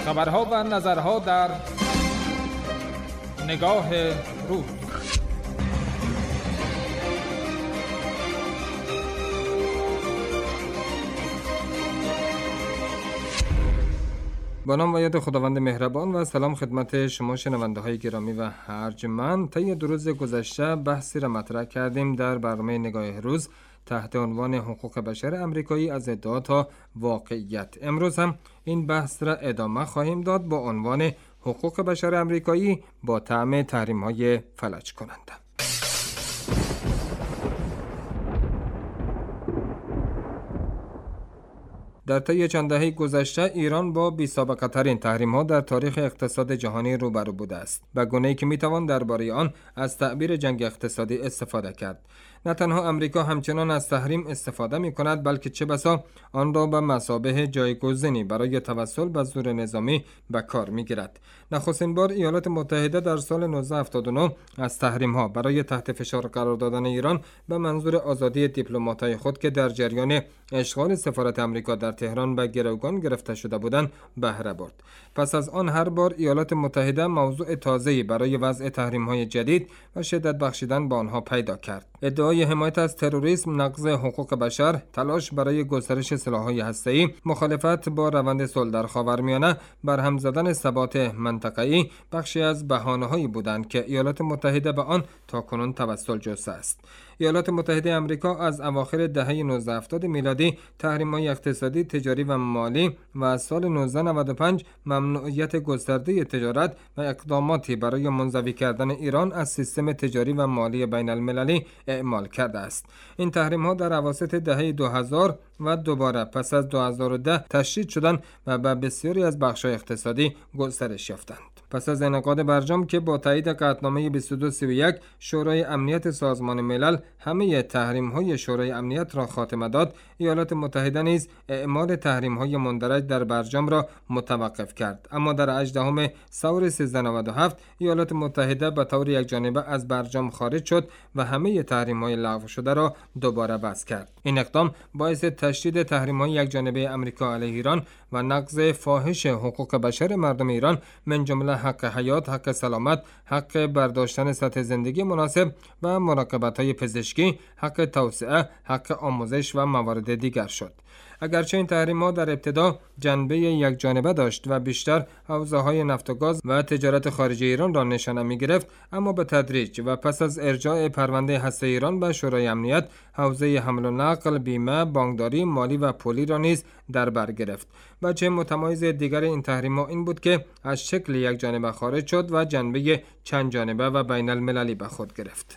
خبرها و نظرها در نگاه روز. با نام و یاد خداوند مهربان و سلام خدمت شما شنونده های گرامی و ارجمند. طی 2 روز گذشته بحثی را مطرح کردیم در برنامه نگاه روز تحت عنوان حقوق بشر امریکایی از ادعا تا واقعیت. امروز هم این بحث را ادامه خواهیم داد با عنوان حقوق بشر امریکایی با طعم تحریم‌های فلج کننده. در طی چند دهه گذشته ایران با بی‌سابقه ترین تحریم‌ها در تاریخ اقتصاد جهانی روبرو بوده است، به گونه‌ای که می‌توان درباره آن از تعبیر جنگ اقتصادی استفاده کرد. نه تنها امریکا همچنان از تحریم استفاده می‌کند، بلکه چه بسا آن را به مثابه جایگزینی برای توسل به زور نظامی به کار می‌گیرد. نخستین بار ایالات متحده در سال 1979 از تحریم‌ها برای تحت فشار قرار دادن ایران به منظور آزادی دیپلمات‌های خود که در جریان اشغال سفارت امریکا در تهران به گروگان گرفته شده بودند بهره برد. پس از آن هر بار ایالات متحده موضوع تازه‌ای برای وضع تحریم‌های جدید و شدت بخشیدن به آنها پیدا کرد. ادعای حمایت از تروریسم، نقض حقوق بشر، تلاش برای گسترش سلاح‌های هسته‌ای، مخالفت با روند صلح در خاورمیانه، برهم زدن ثبات منطقه‌ای بخشی از بهانه‌هایی بودند که ایالات متحده به آن تاکنون توسل جسته است. ایالات متحده آمریکا از اواخر دهه 1970 میلادی تحریم‌های اقتصادی، تجاری و مالی و از سال 1995 ممنوعیت گسترده تجارت و اقداماتی برای منزوی کردن ایران از سیستم تجاری و مالی بین المللی اعمال کرده است. این تحریم‌ها در اواسط دهه 2000 و دوباره پس از 2010 تشدید شدند و به بسیاری از بخش‌های اقتصادی گسترش یافتند. پس از انعقاد برجام که با تایید قطعنامه 2231 شورای امنیت سازمان ملل همه تحریم‌های شورای امنیت را خاتمه داد، ایالات متحده نیز اعمال تحریم‌های مندرج در برجام را متوقف کرد. اما در 18 ثور 1397 ایالات متحده به طور یکجانبه از برجام خارج شد و همه تحریم‌های لغو شده را دوباره وضع کرد. این اقدام باعث تشدید تحریم‌های یکجانبه آمریکا علیه ایران و نقض فاحش حقوق بشر مردم ایران من جمله حق حیات، حق سلامت، حق برداشتن سطح زندگی مناسب و مراقبت‌های پزشکی، حق توسعه، حق آموزش و موارد دیگر شد. اگرچه این تحریم‌ها در ابتدا جنبه یکجانبه داشت و بیشتر حوزه‌های نفت و گاز و تجارت خارجی ایران را نشانه می‌گرفت، اما به تدریج و پس از ارجاع پرونده هسته ایران به شورای امنیت، حوزه حمل و نقل، بیمه، بانکداری، مالی و پولی را نیز در بر گرفت. وجه متمایز دیگر این تحریم‌ها این بود که از شکل یکجانبه خارج شد و جنبه چند جانبه و بین المللی به خود گرفت.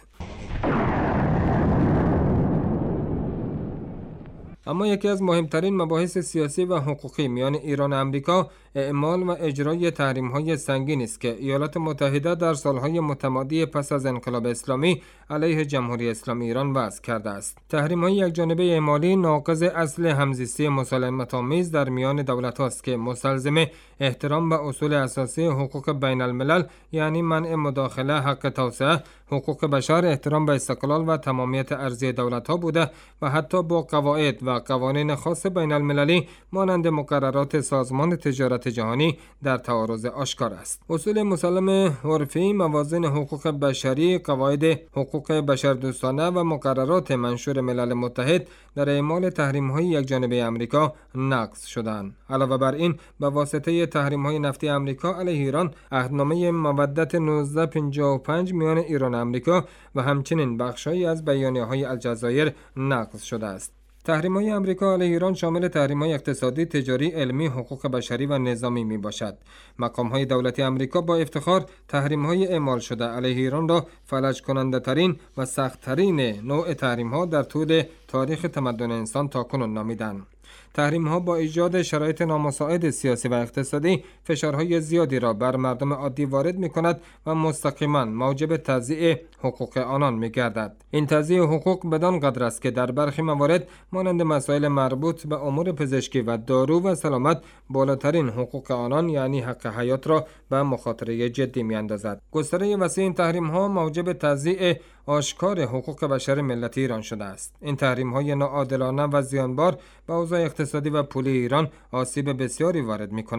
اما یکی از مهمترین مباحث سیاسی و حقوقی میان ایران و امریکا اعمال و اجرای تحریم‌های سنگین است که ایالات متحده در سالهای متمادی پس از انقلاب اسلامی علیه جمهوری اسلامی ایران وضع کرده است. تحریم‌های یکجانبه اعمالی ناقض اصل همزیستی مسالمت‌آمیز در میان دولت‌هاست که مستلزم احترام به اصول اساسی حقوق بین الملل، یعنی منع مداخله، حق توسعه، حقوق بشر، احترام به استقلال و تمامیت ارضی دولت‌ها بوده و حتی با قواعد و قوانین خاص بین المللی مانند مقررات سازمان تجارت جهانی در تعارض آشکار است. اصول مسلم عرفی، موازین حقوق بشری، قواعد حقوق بشردوستانه و مقررات منشور ملل متحد در اعمال تحریم‌های یکجانبه آمریکا نقض شدند. علاوه بر این، به واسطه تحریم‌های نفتی آمریکا علیه ایران، عهدنامه مودت 1955 میان ایران و آمریکا و همچنین بخش‌هایی از بیانیه‌های الجزایر نقض شده است. تحریم‌های آمریکا علیه ایران شامل تحریم‌های اقتصادی، تجاری، علمی، حقوق بشری و نظامی میباشد. مقام‌های دولتی آمریکا با افتخار تحریم‌های اعمال شده علیه ایران را فلج کننده ترین و سخت ترین نوع تحریم‌ها در طول تاریخ تمدن انسان تاکنون نامیدند. تحریم‌ها با ایجاد شرایط نامساعد سیاسی و اقتصادی فشارهای زیادی را بر مردم عادی وارد می‌کند و مستقیما موجب تضییع حقوق آنان می‌گردد. این تضییع حقوق بدان قدر است که در برخی موارد مانند مسائل مربوط به امور پزشکی و دارو و سلامت بالاترین حقوق آنان یعنی حق حیات را به مخاطره جدی می‌اندازد. گستره وسیع این تحریم‌ها موجب تضییع آشکار حقوق بشر ملت ایران شده است. این تحریم‌های ناعادلانه و زیانبار به اوضاع اقتصادی و پولی ایران آسیب بسیاری وارد می‌کنند.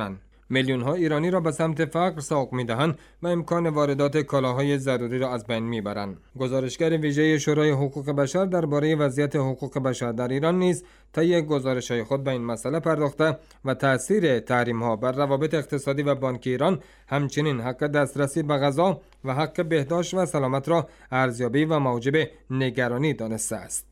میلیون ها ایرانی را به سمت فقر سوق می‌دهند و امکان واردات کالاهای ضروری را از بین می‌برند. گزارشگر ویژه شورای حقوق بشر درباره وضعیت حقوق بشر در ایران نیز طی گزارش‌های خود به این مسئله پرداخته و تأثیر تحریم‌ها بر روابط اقتصادی و بانکی ایران، همچنین حق دسترسی به غذا و حق بهداشت و سلامت را ارزیابی و موجب نگرانی دانسته است.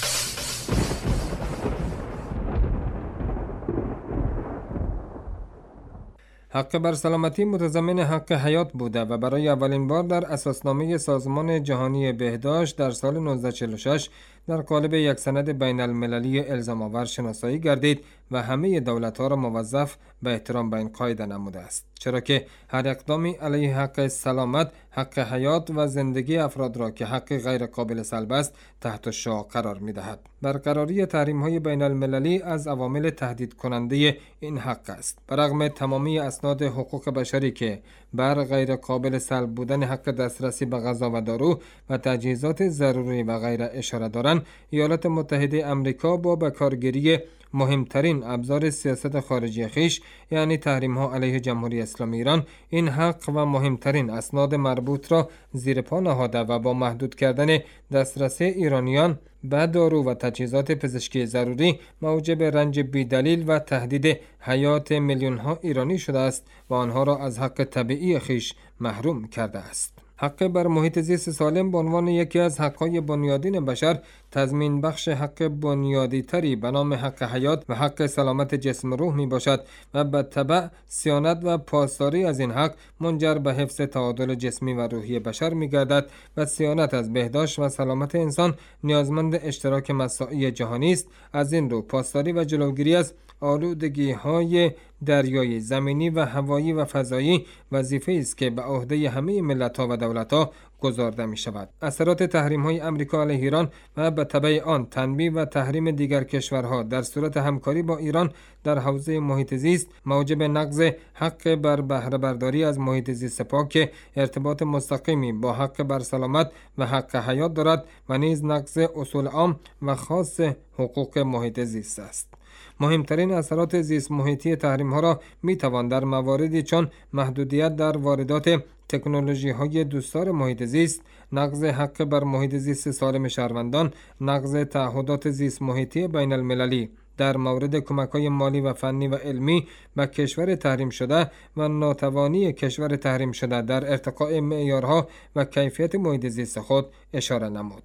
حق بر سلامتی متضمن حق حیات بوده و برای اولین بار در اساسنامه سازمان جهانی بهداشت در سال 1946 در قالب یک سند بین المللی الزام آور شناسایی گردید و همه دولت‌ها را موظف به احترام به این قاعده نموده است، چرا که هر اقدامی علیه حق سلامت، حق حیات و زندگی افراد را که حق غیر قابل سلب است تحت شعاع قرار می‌دهد. برقراری تحریم‌های بین المللی از عوامل تهدید کننده این حق است. برغم تمامی اسناد حقوق بشری که بر غیر قابل سلب بودن حق دسترسی به غذا و دارو و تجهیزات ضروری و غیره اشاره دارند، ایالات متحده آمریکا با بکارگیری مهمترین ابزار سیاست خارجی خویش، یعنی تحریم‌ها علیه جمهوری اسلامی ایران، این حق و مهمترین اسناد مربوط را زیر پا نهاده و با محدود کردن دسترسی ایرانیان به دارو و تجهیزات پزشکی ضروری موجب رنج بی‌دلیل و تهدید حیات میلیون‌ها ایرانی شده است و آنها را از حق طبیعی خویش محروم کرده است. حق بر محیط زیست سالم به عنوان یکی از حق‌های بنیادین بشر تضمین بخش حق بنیادی تری به نام حق حیات و حق سلامت جسم و روح می باشد و به تبع صیانت و پاسداری از این حق منجر به حفظ تعادل جسمی و روحی بشر می گردد و صیانت از بهداشت و سلامت انسان نیازمند اشتراک مساعی جهانی است. از این رو پاسداری و جلوگیری از آلودگی‌های دریایی، زمینی و هوایی و فضایی وظیفه است که به عهده همه ملت‌ها و دولت‌ها گزارده می شود. اثرات تحریم‌های آمریکا علیه ایران و به تبع آن تنبیه و تحریم دیگر کشورها در صورت همکاری با ایران در حوزه محیط زیست موجب نقض حق بر بهره برداری از محیط زیست پاک که ارتباط مستقیمی با حق بر سلامت و حق حیات دارد و نیز نقض اصول عام و خاص حقوق محیط زیست است. مهمترین اثرات زیست محیطی تحریم ها را می توان در مواردی چون محدودیت در واردات تکنولوژی های دوستدار محیط زیست، نقض حق بر محیط زیست سالم شهروندان، نقض تعهدات زیست محیطی بین المللی در مورد کمک‌های مالی و فنی و علمی به کشور تحریم شده و ناتوانی کشور تحریم شده در ارتقاء معیارها و کیفیت محیط زیست خود اشاره نمود.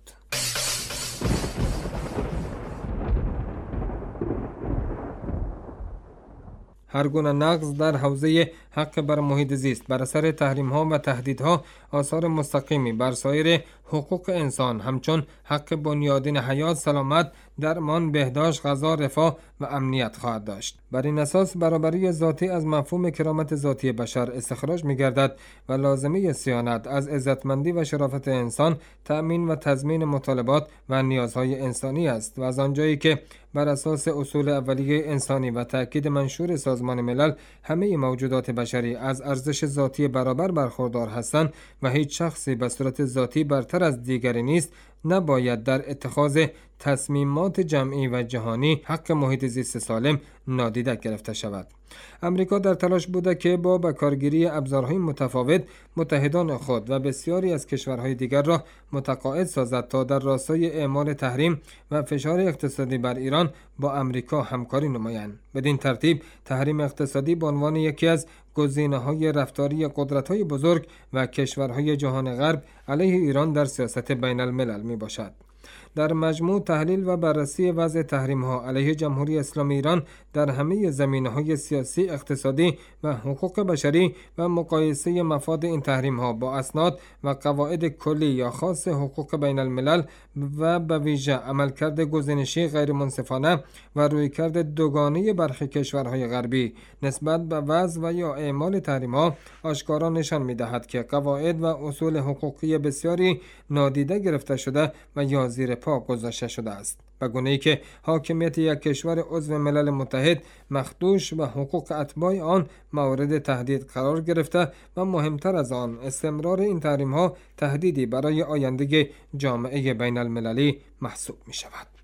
هر گونه نقض در حوزه حق بر محیط زیست بر اثر تحریم‌ها و تهدیدها آثار مستقیمی بر سایر حقوق انسان همچون حق بنیادین حیات، سلامت، درمان، بهداشت، غذا، رفاه و امنیت خواهد داشت. بر این اساس برابری ذاتی از مفهوم کرامت ذاتی بشر استخراج می‌گردد و لازمه صیانت از عزتمندی و شرافت انسان تأمین و تضمین مطالبات و نیازهای انسانی است و از آنجایی که بر اساس اصول اولیه انسانی و تأکید منشور سازمان ملل همه موجودات بشری از ارزش ذاتی برابر برخوردار هستند و هیچ شخصی به صورت ذاتی برتر از دیگری نیست، نباید در اتخاذ تصمیمات جمعی و جهانی حق محیط زیست سالم نادیده گرفته شود. امریکا در تلاش بوده که با بکارگیری ابزارهای متفاوت متحدان خود و بسیاری از کشورهای دیگر را متقاعد سازد تا در راستای اعمال تحریم و فشار اقتصادی بر ایران با امریکا همکاری نمایند. بدین ترتیب تحریم اقتصادی به عنوان یکی از گزینه‌های رفتاری قدرت‌های بزرگ و کشورهای جهان غرب علیه ایران در سیاست بین الملل می باشد. در مجموع تحلیل و بررسی وضع تحریم‌ها علیه جمهوری اسلامی ایران در همه زمینه‌های سیاسی، اقتصادی و حقوق بشری و مقایسه مفاد این تحریم‌ها با اسناد و قواعد کلی یا خاص حقوق بین الملل و به ویژه عملکرد گزینشی غیر منصفانه و رویکرد دوگانه برخی کشورهای غربی نسبت به وضع و یا اعمال تحریم‌ها آشکارا نشان می‌دهد که قواعد و اصول حقوقی بسیاری نادیده گرفته شده و یا زیر پا گذاشته شده است، به گونه‌ای که حاکمیت یک کشور عضو ملل متحد مخدوش و حقوق اتباع آن مورد تهدید قرار گرفته و مهمتر از آن استمرار این تحریم‌ها تهدیدی برای آینده جامعه بین المللی محسوب می شود.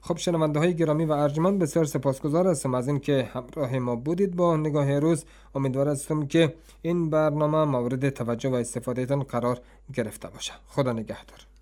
خب شنونده های گرامی و ارجمند، بسیار سپاسگزار هستم از این که همراه ما بودید با نگاه روز. امیدوار هستم که این برنامه مورد توجه و استفاده تان قرار گرفته باشه. خدا نگهدار.